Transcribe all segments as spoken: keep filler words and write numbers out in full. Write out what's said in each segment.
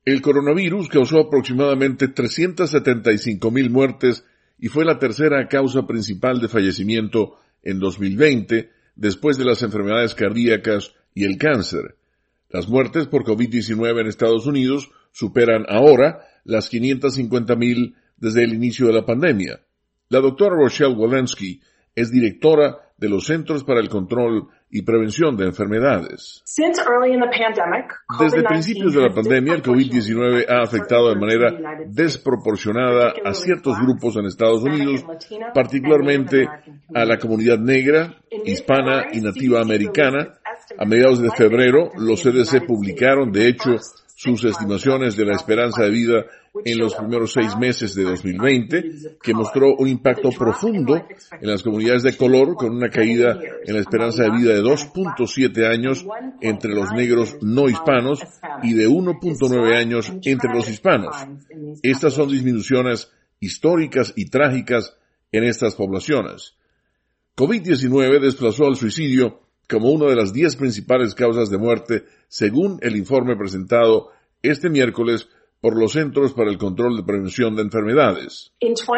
El coronavirus causó aproximadamente trescientas setenta y cinco mil muertes y fue la tercera causa principal de fallecimiento en dos mil veinte, después de las enfermedades cardíacas y el cáncer. Las muertes por COVID diecinueve en Estados Unidos superan ahora las quinientas cincuenta mil desde el inicio de la pandemia. La doctora Rochelle Walensky es directora de los Centros para el Control y Prevención de Enfermedades. Desde principios de la pandemia, el COVID diecinueve ha afectado de manera desproporcionada a ciertos grupos en Estados Unidos, particularmente a la comunidad negra, hispana y nativa americana. A mediados de febrero, los C D C publicaron, de hecho, sus estimaciones de la esperanza de vida en los primeros seis meses de dos mil veinte, que mostró un impacto profundo en las comunidades de color, con una caída en la esperanza de vida de dos punto siete años entre los negros no hispanos y de uno punto nueve años entre los hispanos. Estas son disminuciones históricas y trágicas en estas poblaciones. COVID diecinueve desplazó al suicidio como una de las diez principales causas de muerte, según el informe presentado este miércoles por los Centros para el Control de Prevención de Enfermedades.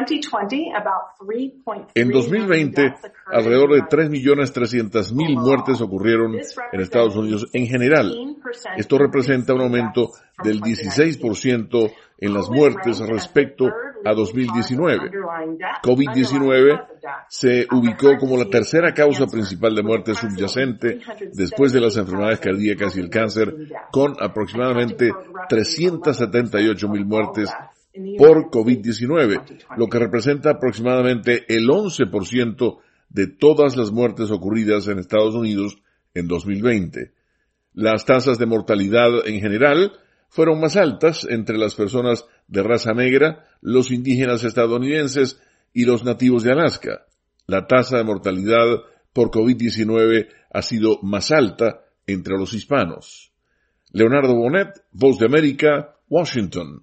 En dos mil veinte, alrededor de tres millones trescientas mil muertes ocurrieron en Estados Unidos en general. Esto representa un aumento del dieciséis por ciento en las muertes respecto a dos mil diecinueve. COVID diecinueve se ubicó como la tercera causa principal de muerte subyacente después de las enfermedades cardíacas y el cáncer, con aproximadamente trescientas setenta y ocho mil muertes por COVID diecinueve, lo que representa aproximadamente el once por ciento de todas las muertes ocurridas en Estados Unidos en dos mil veinte. Las tasas de mortalidad en general fueron más altas entre las personas de raza negra, los indígenas estadounidenses y los nativos de Alaska. La tasa de mortalidad por COVID diecinueve ha sido más alta entre los hispanos. Leonardo Bonet, Voz de América, Washington.